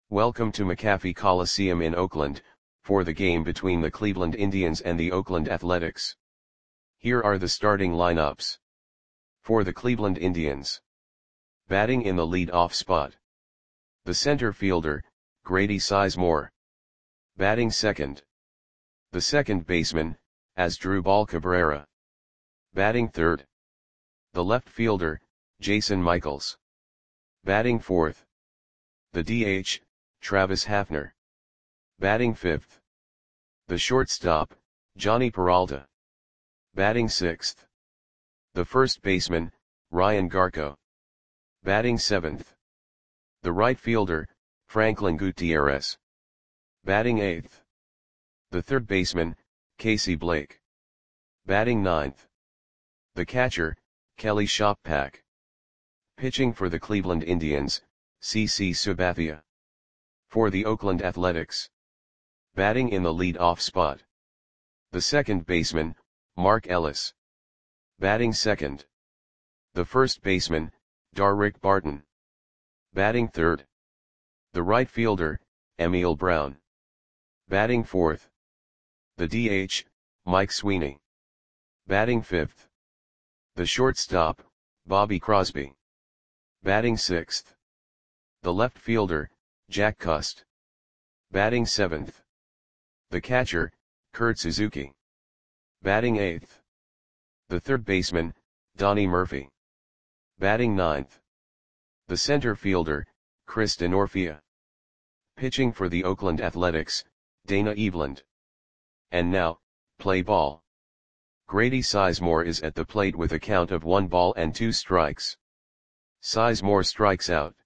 Welcome to McAfee Coliseum in Oakland, for the game between the Cleveland Indians and the Oakland Athletics. Here are the starting lineups. For the Cleveland Indians. Batting in the lead-off spot. The center fielder, Grady Sizemore. Batting second. The second baseman, Asdrubal Cabrera. Batting third. The left fielder, Jason Michaels. Batting fourth. The DH, Travis Hafner. Batting fifth. The shortstop, Jhonny Peralta. Batting sixth. The first baseman, Ryan Garko. Batting seventh. The right fielder, Franklin Gutierrez. Batting eighth. The third baseman, Casey Blake. Batting ninth. The catcher, Kelly Shoppak. Pitching for the Cleveland Indians, CC Sabathia. For the Oakland Athletics. Batting in the lead-off spot. The second baseman, Mark Ellis. Batting second. The first baseman, Darick Barton. Batting third. The right fielder, Emil Brown. Batting fourth. The DH, Mike Sweeney. Batting fifth. The shortstop, Bobby Crosby. Batting sixth. The left fielder, Jack Cust. Batting seventh. The catcher, Kurt Suzuki. Batting eighth. The third baseman, Donnie Murphy. Batting ninth. The center fielder, Chris Denorfia. Pitching for the Oakland Athletics, Dana Eveland. And now, play ball. Grady Sizemore is at the plate with a count of 1 ball and 2 strikes. Sizemore strikes out.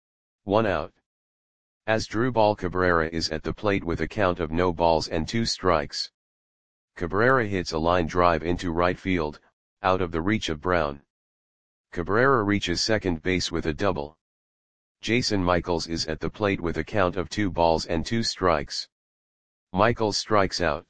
1 out. Asdrubal Cabrera is at the plate with a count of no balls and 2 strikes. Cabrera hits a line drive into right field, out of the reach of Brown. Cabrera reaches second base with a double. Jason Michaels is at the plate with a count of 2 balls and 2 strikes. Michaels strikes out.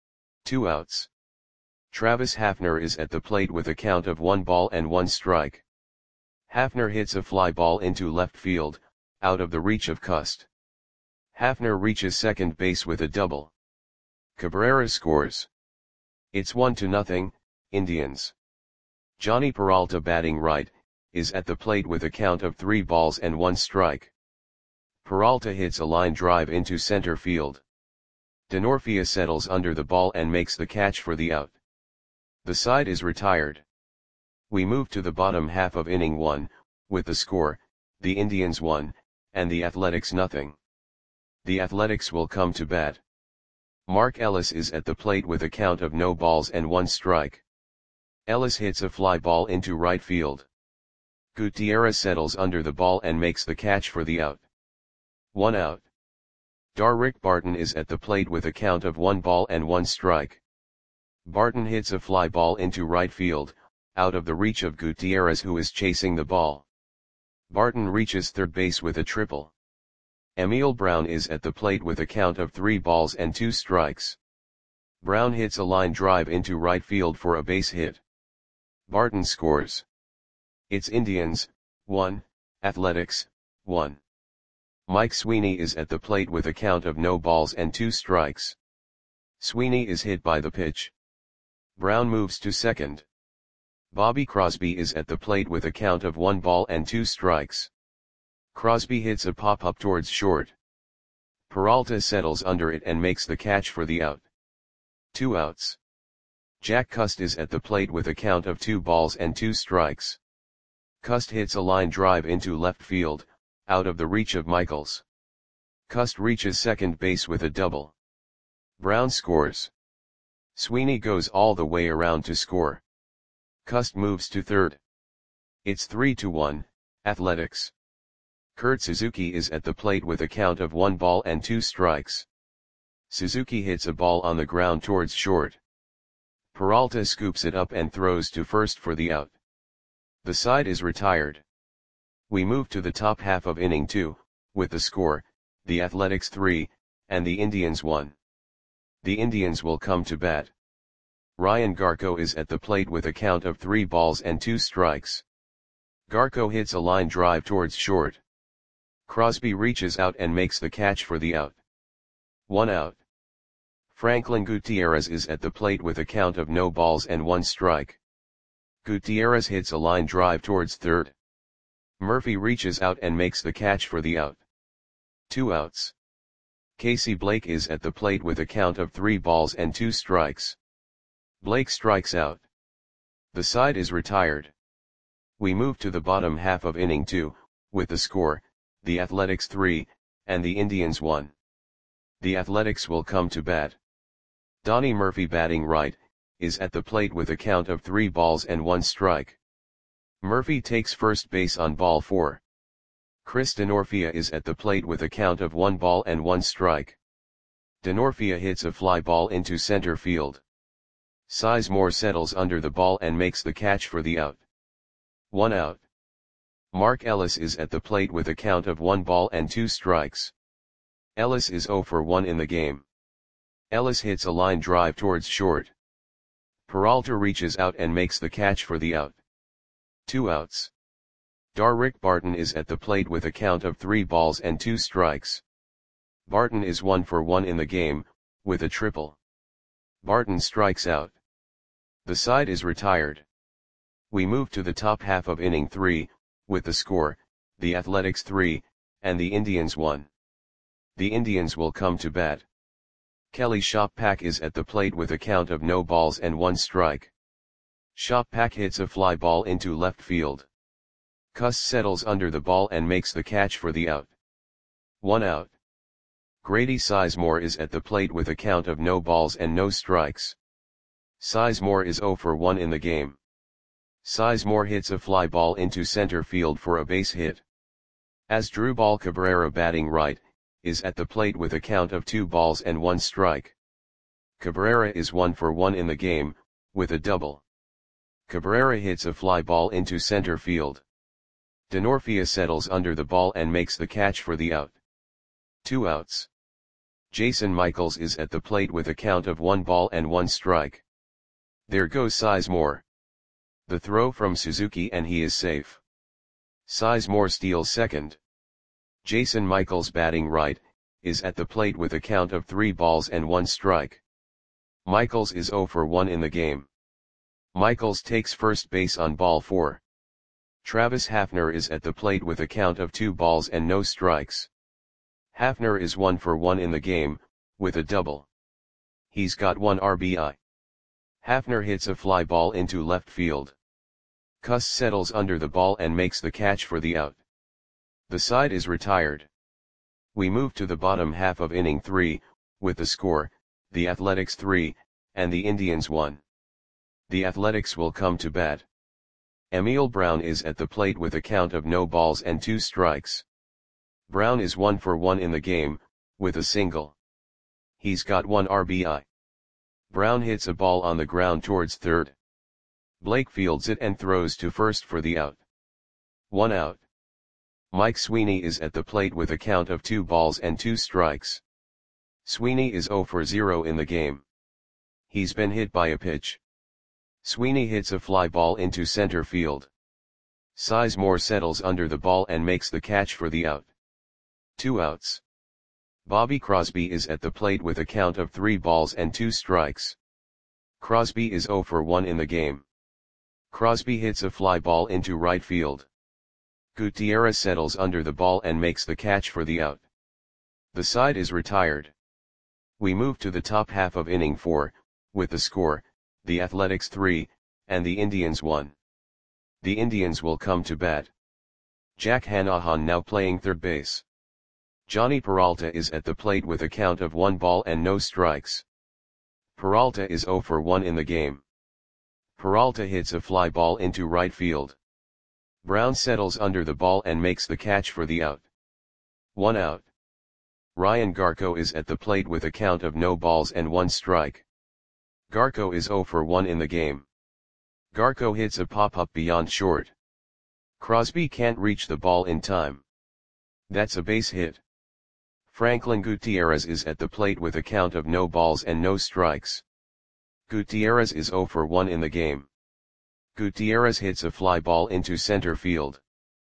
2 outs. Travis Hafner is at the plate with a count of 1 ball and 1 strike. Hafner hits a fly ball into left field, out of the reach of Cust. Hafner reaches second base with a double. Cabrera scores. It's 1-0, Indians. Jhonny Peralta, batting right, is at the plate with a count of 3 balls and 1 strike. Peralta hits a line drive into center field. Denorfia settles under the ball and makes the catch for the out. The side is retired. We move to the bottom half of inning 1, with the score, the Indians 1, and the Athletics 0. The Athletics will come to bat. Mark Ellis is at the plate with a count of no balls and 1 strike. Ellis hits a fly ball into right field. Gutierrez settles under the ball and makes the catch for the out. 1 out. Darick Barton is at the plate with a count of 1 ball and 1 strike. Barton hits a fly ball into right field, out of the reach of Gutierrez, who is chasing the ball. Barton reaches third base with a triple. Emil Brown is at the plate with a count of 3 balls and 2 strikes. Brown hits a line drive into right field for a base hit. Barton scores. It's Indians 1, Athletics 1. Mike Sweeney is at the plate with a count of no balls and 2 strikes. Sweeney is hit by the pitch. Brown moves to second. Bobby Crosby is at the plate with a count of 1 ball and 2 strikes. Crosby hits a pop-up towards short. Peralta settles under it and makes the catch for the out. 2 outs. Jack Cust is at the plate with a count of 2 balls and 2 strikes. Cust hits a line drive into left field, out of the reach of Michaels. Cust reaches second base with a double. Brown scores. Sweeney goes all the way around to score. Cust moves to third. It's 3-1, Athletics. Kurt Suzuki is at the plate with a count of 1 ball and 2 strikes. Suzuki hits a ball on the ground towards short. Peralta scoops it up and throws to first for the out. The side is retired. We move to the top half of inning 2, with the score, the Athletics 3, and the Indians 1. The Indians will come to bat. Ryan Garko is at the plate with a count of 3 balls and 2 strikes. Garko hits a line drive towards short. Crosby reaches out and makes the catch for the out. 1 out. Franklin Gutierrez is at the plate with a count of no balls and 1 strike. Gutierrez hits a line drive towards third. Murphy reaches out and makes the catch for the out. 2 outs. Casey Blake is at the plate with a count of 3 balls and 2 strikes. Blake strikes out. The side is retired. We move to the bottom half of inning 2, with the score, the Athletics 3, and the Indians 1. The Athletics will come to bat. Donnie Murphy, batting right, is at the plate with a count of 3 balls and 1 strike. Murphy takes first base on ball 4. Chris Denorfia is at the plate with a count of 1 ball and 1 strike. Denorfia hits a fly ball into center field. Sizemore settles under the ball and makes the catch for the out. 1 out. Mark Ellis is at the plate with a count of 1 ball and 2 strikes. Ellis is 0 for 1 in the game. Ellis hits a line drive towards short. Peralta reaches out and makes the catch for the out. 2 outs. Darrick Barton is at the plate with a count of 3 balls and 2 strikes. Barton is 1 for 1 in the game, with a triple. Barton strikes out. The side is retired. We move to the top half of inning 3, with the score, the Athletics 3, and the Indians 1. The Indians will come to bat. Kelly Shoppack is at the plate with a count of no balls and 1 strike. Shoppack hits a fly ball into left field. Cuss settles under the ball and makes the catch for the out. 1 out. Grady Sizemore is at the plate with a count of no balls and no strikes. Sizemore is 0 for 1 in the game. Sizemore hits a fly ball into center field for a base hit. Asdrubal Cabrera, batting right, is at the plate with a count of 2 balls and 1 strike. Cabrera is 1 for 1 in the game, with a double. Cabrera hits a fly ball into center field. Denorfia settles under the ball and makes the catch for the out. 2 outs. Jason Michaels is at the plate with a count of 1 ball and 1 strike. There goes Sizemore. The throw from Suzuki and he is safe. Sizemore steals second. Jason Michaels, batting right, is at the plate with a count of 3 balls and 1 strike. Michaels is 0 for 1 in the game. Michaels takes first base on ball 4. Travis Hafner is at the plate with a count of 2 balls and no strikes. Hafner is 1 for 1 in the game, with a double. He's got 1 RBI. Hafner hits a fly ball into left field. Cuss settles under the ball and makes the catch for the out. The side is retired. We move to the bottom half of inning 3, with the score, the Athletics 3, and the Indians 1. The Athletics will come to bat. Emil Brown is at the plate with a count of no balls and 2 strikes. Brown is 1 for 1 in the game, with a single. He's got 1 RBI. Brown hits a ball on the ground towards third. Blake fields it and throws to first for the out. 1 out. Mike Sweeney is at the plate with a count of 2 balls and 2 strikes. Sweeney is 0 for 0 in the game. He's been hit by a pitch. Sweeney hits a fly ball into center field. Sizemore settles under the ball and makes the catch for the out. 2 outs. Bobby Crosby is at the plate with a count of 3 balls and 2 strikes. Crosby is 0 for 1 in the game. Crosby hits a fly ball into right field. Gutierrez settles under the ball and makes the catch for the out. The side is retired. We move to the top half of inning 4, with the score, the Athletics 3, and the Indians 1. The Indians will come to bat. Jack Hanahan now playing third base. Johnny Peralta is at the plate with a count of 1 ball and no strikes. Peralta is 0 for 1 in the game. Peralta hits a fly ball into right field. Brown settles under the ball and makes the catch for the out. 1 out. Ryan Garco is at the plate with a count of no balls and 1 strike. Garco is 0 for 1 in the game. Garco hits a pop-up beyond short. Crosby can't reach the ball in time. That's a base hit. Franklin Gutierrez is at the plate with a count of no balls and no strikes. Gutierrez is 0 for 1 in the game. Gutierrez hits a fly ball into center field.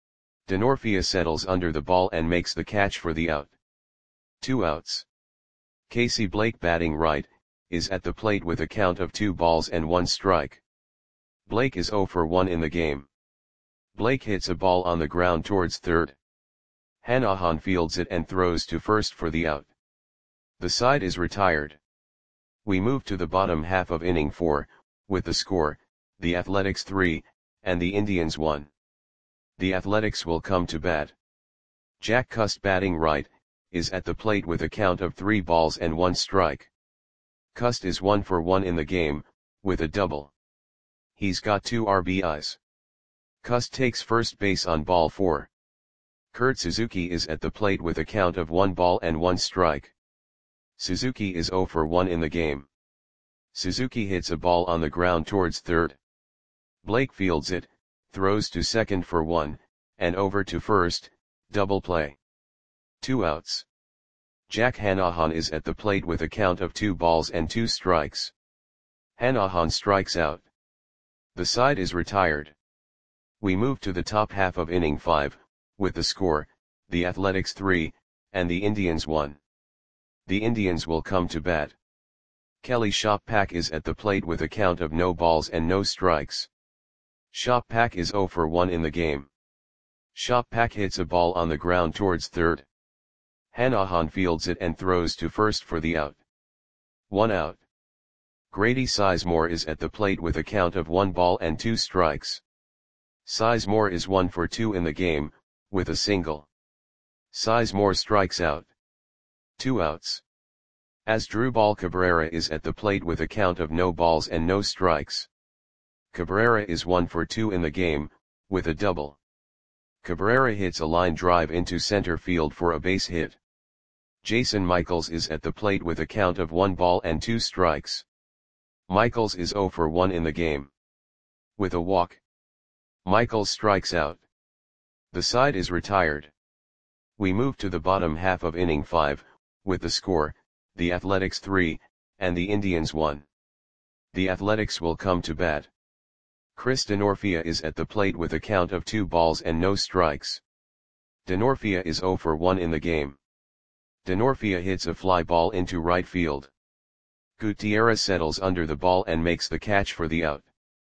Denorfia settles under the ball and makes the catch for the out. 2 outs. Casey Blake batting right, is at the plate with a count of 2 balls and 1 strike. Blake is 0 for 1 in the game. Blake hits a ball on the ground towards third. Hanahan fields it and throws to first for the out. The side is retired. We move to the bottom half of inning 4, with the score, the Athletics 3, and the Indians 1. The Athletics will come to bat. Jack Cust batting right, is at the plate with a count of 3 balls and 1 strike. Cust is 1 for 1 in the game, with a double. He's got 2 RBIs. Cust takes first base on ball 4. Kurt Suzuki is at the plate with a count of 1 ball and 1 strike. Suzuki is 0 for 1 in the game. Suzuki hits a ball on the ground towards third. Blake fields it, throws to second for 1, and over to first, double play. 2 outs. Jack Hanahan is at the plate with a count of 2 balls and 2 strikes. Hanahan strikes out. The side is retired. We move to the top half of inning 5, with the score, the Athletics 3, and the Indians 1. The Indians will come to bat. Kelly Shoppak is at the plate with a count of no balls and no strikes. Shoppak is 0 for 1 in the game. Shoppak hits a ball on the ground towards third. Hanahan fields it and throws to first for the out. 1 out. Grady Sizemore is at the plate with a count of 1 ball and 2 strikes. Sizemore is 1 for 2 in the game, with a single. Sizemore strikes out. 2 outs. Asdrubal Cabrera is at the plate with a count of no balls and no strikes. Cabrera is 1 for 2 in the game, with a double. Cabrera hits a line drive into center field for a base hit. Jason Michaels is at the plate with a count of 1 ball and 2 strikes. Michaels is 0 for 1 in the game. With a walk. Michaels strikes out. The side is retired. We move to the bottom half of inning 5, with the score, the Athletics 3, and the Indians 1. The Athletics will come to bat. Chris Denorfia is at the plate with a count of 2 balls and no strikes. Denorfia is 0 for 1 in the game. Denorfia hits a fly ball into right field. Gutierrez settles under the ball and makes the catch for the out.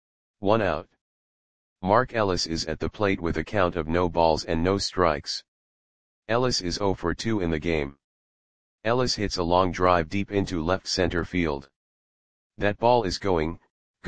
1 out. Mark Ellis is at the plate with a count of no balls and no strikes. Ellis is 0 for 2 in the game. Ellis hits a long drive deep into left center field. That ball is gone.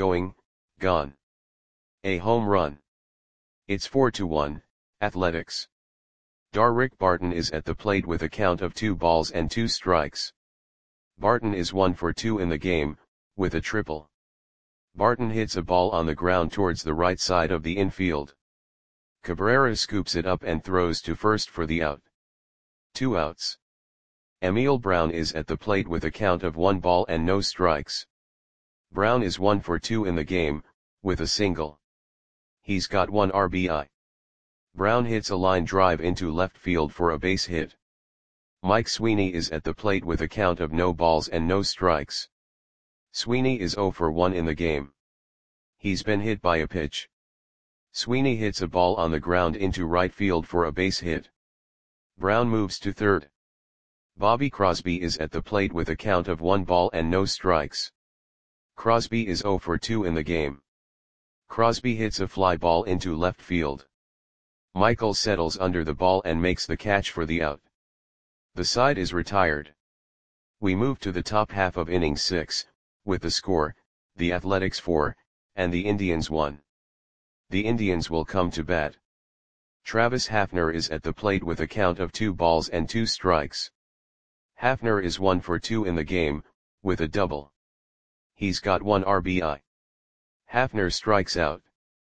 A home run. It's 4-1, Athletics. Darrick Barton is at the plate with a count of 2 balls and 2 strikes. Barton is 1 for 2 in the game, with a triple. Barton hits a ball on the ground towards the right side of the infield. Cabrera scoops it up and throws to first for the out. 2 outs. Emil Brown is at the plate with a count of 1 ball and no strikes. Brown is 1 for 2 in the game, with a single. He's got 1 RBI. Brown hits a line drive into left field for a base hit. Mike Sweeney is at the plate with a count of no balls and no strikes. Sweeney is 0 for 1 in the game. He's been hit by a pitch. Sweeney hits a ball on the ground into right field for a base hit. Brown moves to third. Bobby Crosby is at the plate with a count of 1 ball and no strikes. Crosby is 0 for 2 in the game. Crosby hits a fly ball into left field. Michael settles under the ball and makes the catch for the out. The side is retired. We move to the top half of inning 6, with the score, the Athletics 4, and the Indians 1. The Indians will come to bat. Travis Hafner is at the plate with a count of 2 balls and 2 strikes. Hafner is 1 for 2 in the game, with a double. He's got 1 RBI. Hafner strikes out.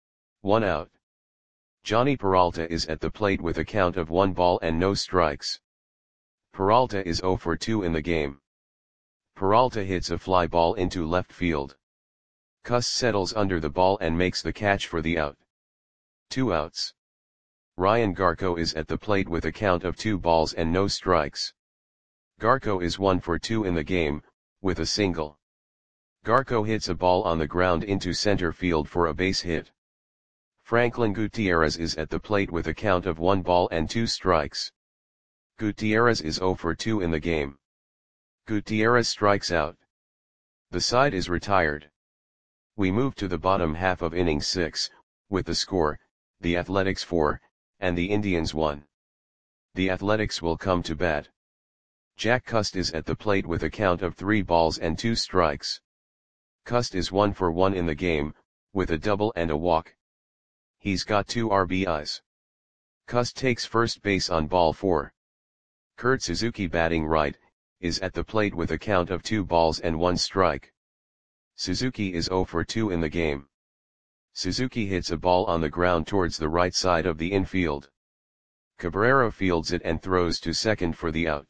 1 out. Johnny Peralta is at the plate with a count of 1 ball and no strikes. Peralta is 0 for 2 in the game. Peralta hits a fly ball into left field. Cust settles under the ball and makes the catch for the out. 2 outs. Ryan Garko is at the plate with a count of 2 balls and no strikes. Garko is 1 for 2 in the game, with a single. Garko hits a ball on the ground into center field for a base hit. Franklin Gutierrez is at the plate with a count of 1 ball and 2 strikes. Gutierrez is 0 for 2 in the game. Gutierrez strikes out. The side is retired. We move to the bottom half of inning 6, with the score, the Athletics 4, and the Indians 1. The Athletics will come to bat. Jack Cust is at the plate with a count of 3 balls and 2 strikes. Cust is 1 for 1 in the game, with a double and a walk. He's got 2 RBIs. Cust takes first base on ball 4. Kurt Suzuki, batting right, is at the plate with a count of 2 balls and 1 strike. Suzuki is 0 for 2 in the game. Suzuki hits a ball on the ground towards the right side of the infield. Cabrera fields it and throws to second for the out.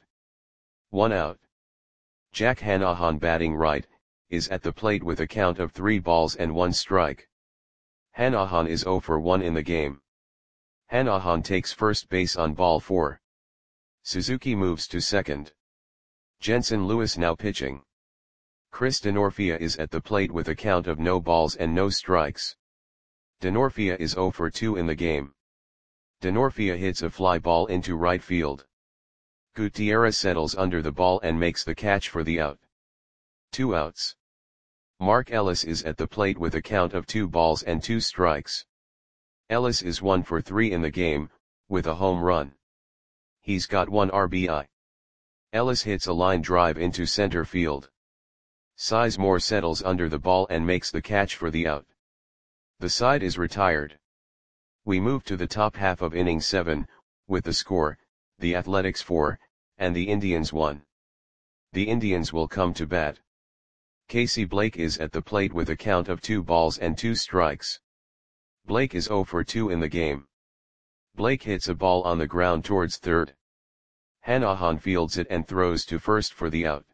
1 out. Jack Hannahan, batting right, is at the plate with a count of 3 balls and 1 strike. Hannahan is 0 for 1 in the game. Hannahan takes first base on ball 4. Suzuki moves to second. Jensen Lewis now pitching. Chris Denorfia is at the plate with a count of no balls and no strikes. Denorfia is 0 for 2 in the game. Denorfia hits a fly ball into right field. Gutierrez settles under the ball and makes the catch for the out. 2 outs. Mark Ellis is at the plate with a count of 2 balls and 2 strikes. Ellis is 1 for 3 in the game, with a home run. He's got 1 RBI. Ellis hits a line drive into center field. Sizemore settles under the ball and makes the catch for the out. The side is retired. We move to the top half of inning 7, with the score, the Athletics 4, and the Indians 1. The Indians will come to bat. Casey Blake is at the plate with a count of 2 balls and 2 strikes. Blake is 0 for 2 in the game. Blake hits a ball on the ground towards third. Hannahan fields it and throws to first for the out.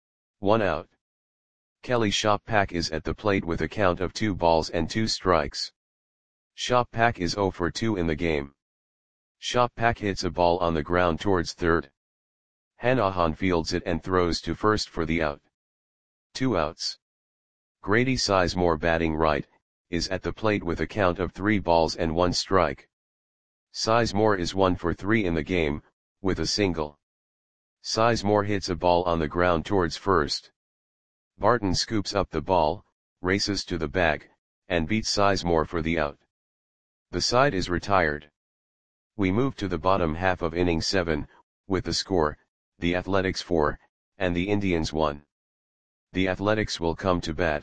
1 out. Kelly Shoppak is at the plate with a count of 2 balls and 2 strikes. Shoppak is 0 for 2 in the game. Shoppak hits a ball on the ground towards third. Hannahan fields it and throws to first for the out. 2 outs. Grady Sizemore, batting right, is at the plate with a count of 3 balls and 1 strike. Sizemore is 1 for 3 in the game, with a single. Sizemore hits a ball on the ground towards first. Barton scoops up the ball, races to the bag, and beats Sizemore for the out. The side is retired. We move to the bottom half of inning 7, with the score, the Athletics 4, and the Indians 1. The Athletics will come to bat.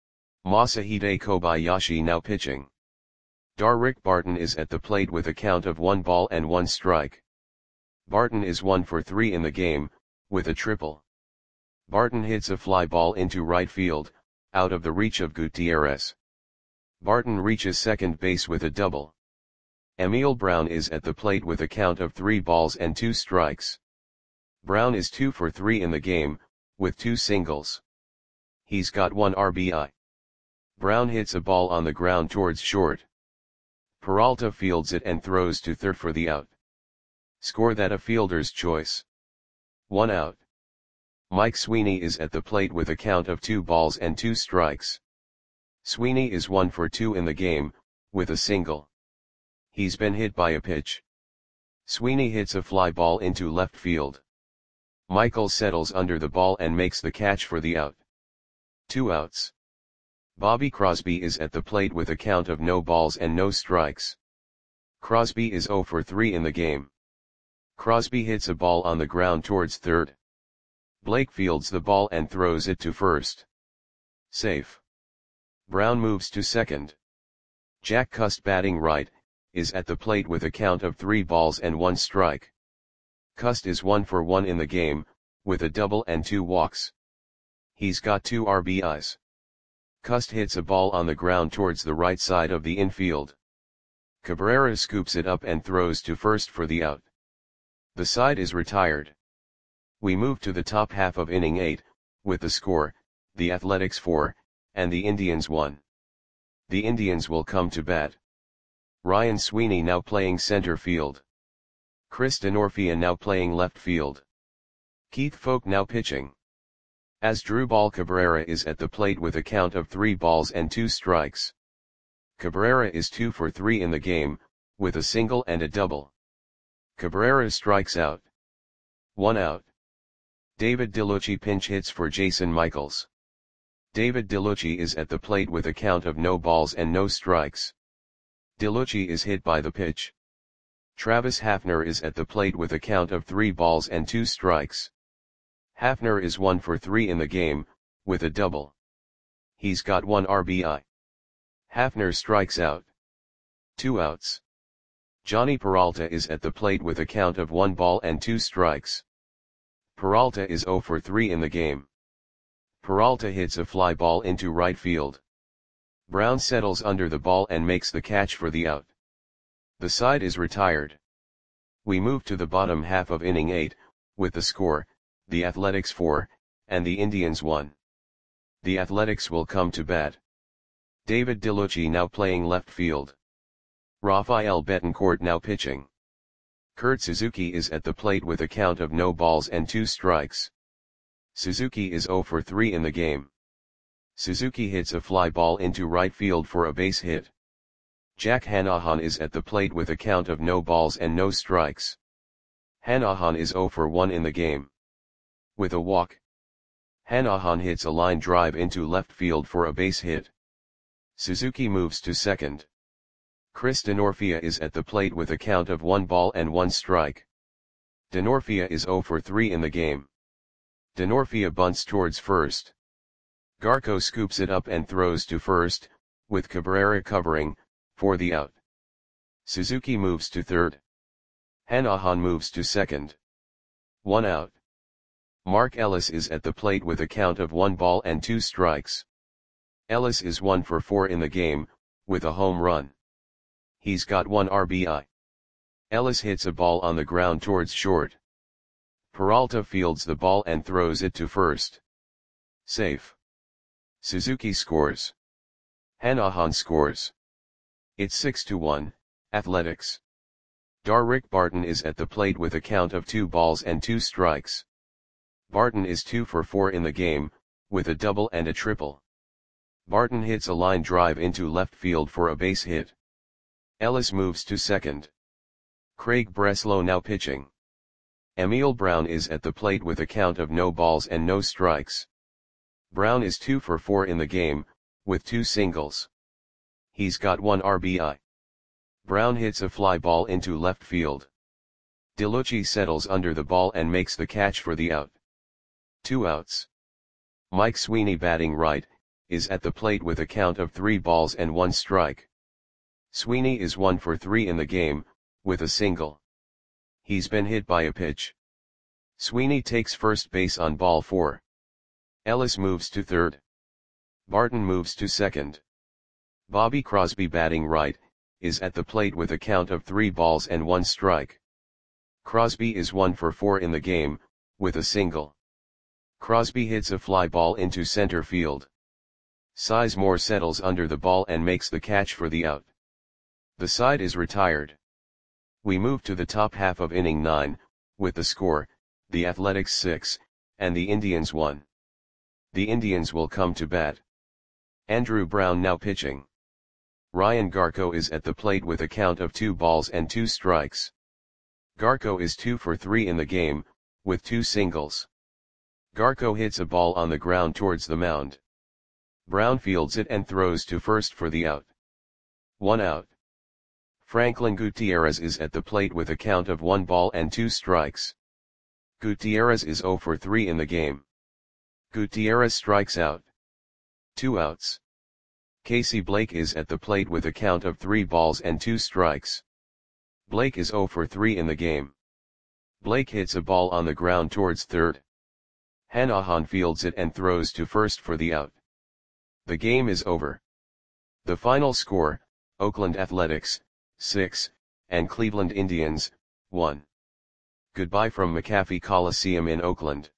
Masahide Kobayashi now pitching. Darrick Barton is at the plate with a count of 1 ball and 1 strike. Barton is 1 for 3 in the game, with a triple. Barton hits a fly ball into right field, out of the reach of Gutierrez. Barton reaches second base with a double. Emil Brown is at the plate with a count of 3 balls and 2 strikes. Brown is 2 for 3 in the game, with 2 singles. He's got 1 RBI. Brown hits a ball on the ground towards short. Peralta fields it and throws to third for the out. Score that a fielder's choice. 1 out. Mike Sweeney is at the plate with a count of 2 balls and 2 strikes. Sweeney is 1 for 2 in the game, with a single. He's been hit by a pitch. Sweeney hits a fly ball into left field. Michael settles under the ball and makes the catch for the out. 2 outs. Bobby Crosby is at the plate with a count of no balls and no strikes. Crosby is 0 for 3 in the game. Crosby hits a ball on the ground towards third. Blake fields the ball and throws it to first. Safe. Brown moves to second. Jack Cust, batting right, is at the plate with a count of 3 balls and 1 strike. Cust is 1 for 1 in the game, with a double and 2 walks. He's got 2 RBIs. Cust hits a ball on the ground towards the right side of the infield. Cabrera scoops it up and throws to first for the out. The side is retired. We move to the top half of inning 8, with the score, the Athletics 4, and the Indians 1. The Indians will come to bat. Ryan Sweeney now playing center field. Chris Denorfia now playing left field. Keith Folk now pitching. Asdrubal Cabrera is at the plate with a count of 3 balls and 2 strikes. Cabrera is 2 for 3 in the game, with a single and a double. Cabrera strikes out. 1 out. David DeLucci pinch hits for Jason Michaels. David DeLucci is at the plate with a count of no balls and no strikes. DeLucci is hit by the pitch. Travis Hafner is at the plate with a count of 3 balls and 2 strikes. Hafner is 1 for 3 in the game, with a double. He's got 1 RBI. Hafner strikes out. 2 outs. Johnny Peralta is at the plate with a count of 1 ball and 2 strikes. Peralta is 0 for 3 in the game. Peralta hits a fly ball into right field. Brown settles under the ball and makes the catch for the out. The side is retired. We move to the bottom half of inning 8, with the score, the Athletics 4, and the Indians 1. The Athletics will come to bat. David DeLucci now playing left field. Rafael Betancourt now pitching. Kurt Suzuki is at the plate with a count of no balls and 2 strikes. Suzuki is 0 for 3 in the game. Suzuki hits a fly ball into right field for a base hit. Jack Hanahan is at the plate with a count of no balls and no strikes. Hanahan is 0 for 1 in the game. With a walk. Hanahan hits a line drive into left field for a base hit. Suzuki moves to second. Chris Denorfia is at the plate with a count of 1 ball and 1 strike. Denorfia is 0 for 3 in the game. Denorfia bunts towards first. Garco scoops it up and throws to first, with Cabrera covering, for the out. Suzuki moves to third. Hanahan moves to second. 1 out. Mark Ellis is at the plate with a count of 1 ball and 2 strikes. Ellis is 1 for 4 in the game, with a home run. He's got 1 RBI. Ellis hits a ball on the ground towards short. Peralta fields the ball and throws it to first. Safe. Suzuki scores. Hanahan scores. It's 6-1, Athletics. Darrick Barton is at the plate with a count of 2 balls and 2 strikes. Barton is 2 for 4 in the game, with a double and a triple. Barton hits a line drive into left field for a base hit. Ellis moves to second. Craig Breslow now pitching. Emil Brown is at the plate with a count of no balls and no strikes. Brown is 2 for 4 in the game, with 2 singles. He's got 1 RBI. Brown hits a fly ball into left field. DeLucci settles under the ball and makes the catch for the out. 2 outs. Mike Sweeney batting right, is at the plate with a count of 3 balls and 1 strike. Sweeney is 1 for 3 in the game, with a single. He's been hit by a pitch. Sweeney takes first base on ball 4. Ellis moves to third. Barton moves to second. Bobby Crosby batting right, is at the plate with a count of 3 balls and 1 strike. Crosby is 1 for 4 in the game, with a single. Crosby hits a fly ball into center field. Sizemore settles under the ball and makes the catch for the out. The side is retired. We move to the top half of inning 9, with the score, the Athletics 6, and the Indians 1. The Indians will come to bat. Andrew Brown now pitching. Ryan Garco is at the plate with a count of 2 balls and 2 strikes. Garco is 2 for 3 in the game, with 2 singles. Garco hits a ball on the ground towards the mound. Brown fields it and throws to first for the out. 1 out. Franklin Gutierrez is at the plate with a count of 1 ball and 2 strikes. Gutierrez is 0 for 3 in the game. Gutierrez strikes out. 2 outs. Casey Blake is at the plate with a count of 3 balls and 2 strikes. Blake is 0 for 3 in the game. Blake hits a ball on the ground towards third. Hanahan fields it and throws to first for the out. The game is over. The final score, Oakland Athletics, 6, and Cleveland Indians, 1. Goodbye from McAfee Coliseum in Oakland.